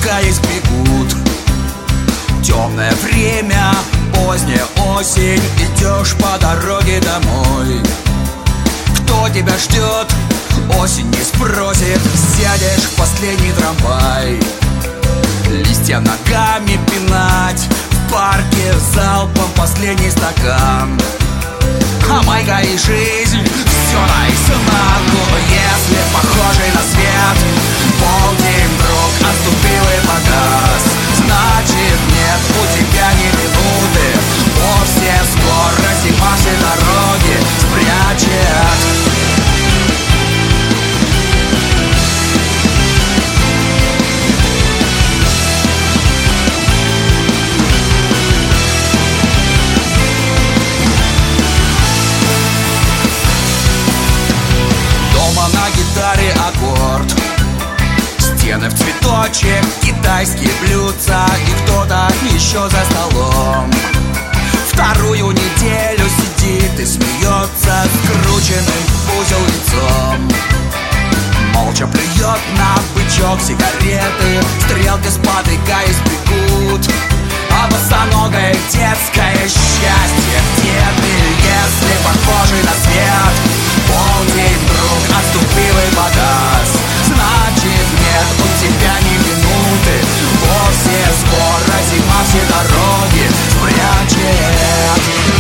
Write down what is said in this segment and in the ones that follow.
спотыкаясь, бегут. Темное время, поздняя осень, идешь по дороге домой. Кто тебя ждет, осень не спросит, сядешь в последний трамвай. Листья ногами пинать, в парке залпом последний стакан. А майка и жизнь все наизнанку. Если похожий на свет, полдень вдруг отступил и погас, значит нет у тебя ни минуты. Вовсе скоро зима все дороги спрячет. На гитаре аккорд, стены в цветочек, китайские блюдца и кто-то еще за столом. Вторую неделю сидит и смеется скрученным в узел лицом. Молча плюет на бычок сигареты, стрелки спотыкаясь бегут. А босоногое детское счастье где ты, если похожий на свет? Полдень вдруг отступил и погас, значит нет у тебя ни минуты. Вовсе скоро зима все дороги спрячет.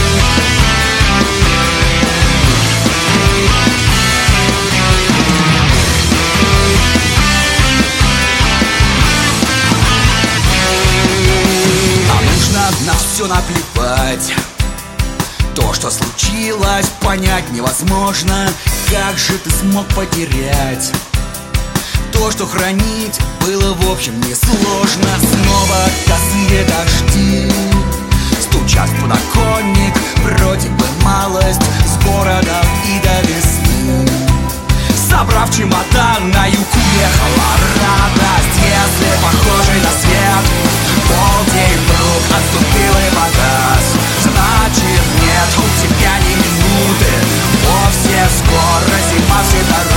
На все наплевать. То, что случилось, понять невозможно. Как же ты смог потерять? То, что хранить было в общем несложно. Снова косые дожди стучат в подоконник. Вроде бы малость с городом и до весны. Собрав чемодан, на юг уехала радость. Если похожий на свет, полдень вдруг отступил и погас, значит нет у тебя ни минуты. Вовсе скоро зима все дороги